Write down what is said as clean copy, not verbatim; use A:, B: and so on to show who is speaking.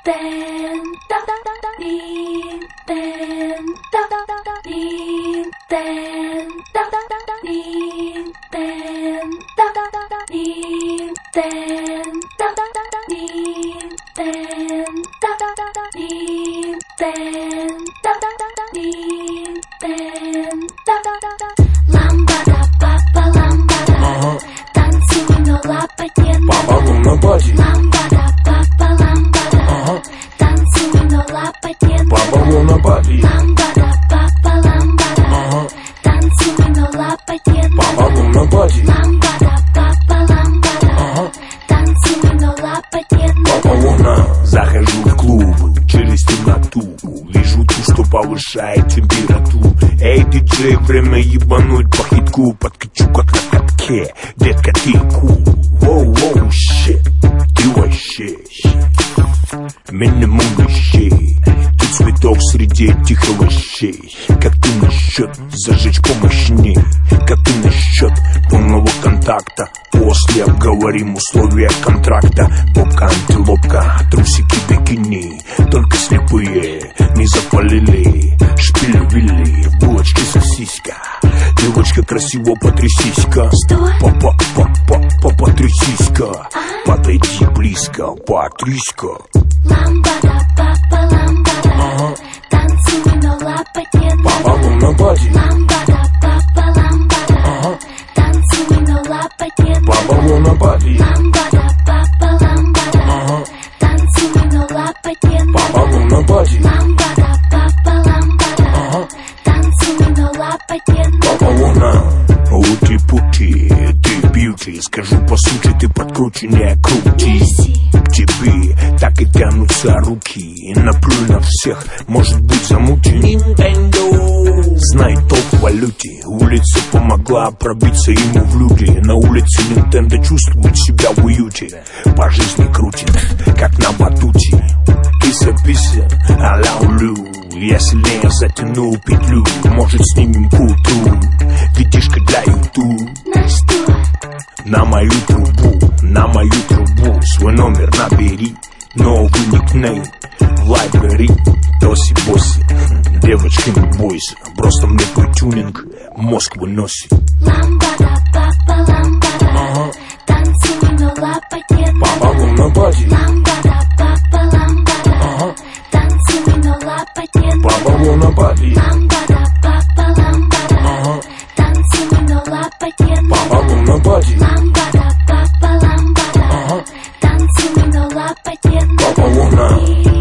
A: Захожу в клуб через темноту, вижу ту, что повышает температуру. Эй, диджей, время ебануть по хитку, подкачу как на катке, детка, ты кул. Воу-воу, щит, ты вообще минимум вещей. Ты цветок среди этих овощей. Как ты насчет зажечь помощней? Как ты насчет полного контакта? После обговорим условия контракта. Попка, антилопка, трусики, бикини. Только слепые не запалили. Шпиль-вилли, в булочке сосиска. Девочка, красиво потрясись-ка. Потрясись-ка. Подойди близко, потрясь-ка.
B: Ламбада, папа, ламбада. Танцуй, но лапоть не надо.
A: Папа, луна, бади.
B: Ламбада, папа, ламбада. Танцуй, но лапоть не надо.
A: Папа, луна, бади.
B: Ламбада, папа, ламбада. Танцуй, но лапоть не надо.
A: Папа, луна, бади.
B: Ламбада, папа, ламбада. Танцуй, но лапоть не надо.
A: Папа, луна, ути-пути, ты бьюти. Скажу по сути, ты подкрученнее крути. К тебе так и тянутся руки. Наплюй на всех, может быть замути. Nintendo. Знай толк в валюте. Улица помогла пробиться ему в люди. На улице Nintendo чувствует себя в уюте. По жизни крутит, как на батуте. Киса-писа, а-ля улю. Я сильнее затянул петлю. Может, снимем культуру. Видишка для YouTube.
B: На что?
A: На мою трубу свой номер набери. Новый никнейм в лайбрери. Тоси-боси, девочки, не бойся. Просто мне твой тюнинг мозг выносит.
B: Ламбада, папа, ламбада. Танцуй, но лапоть не надо.
A: Папа, луна, бади.
B: Ламбада, папа, ламбада. Танцуй, но лапоть не надо.
A: Папа, луна, бади.
B: Ламбада, папа, ламбада. Танцуй, но лапоть не надо.
A: Папа, луна, бади.
B: Ламбада, папа, ламбада. Танцуй, но лапоть не надо.
A: Папа, луна.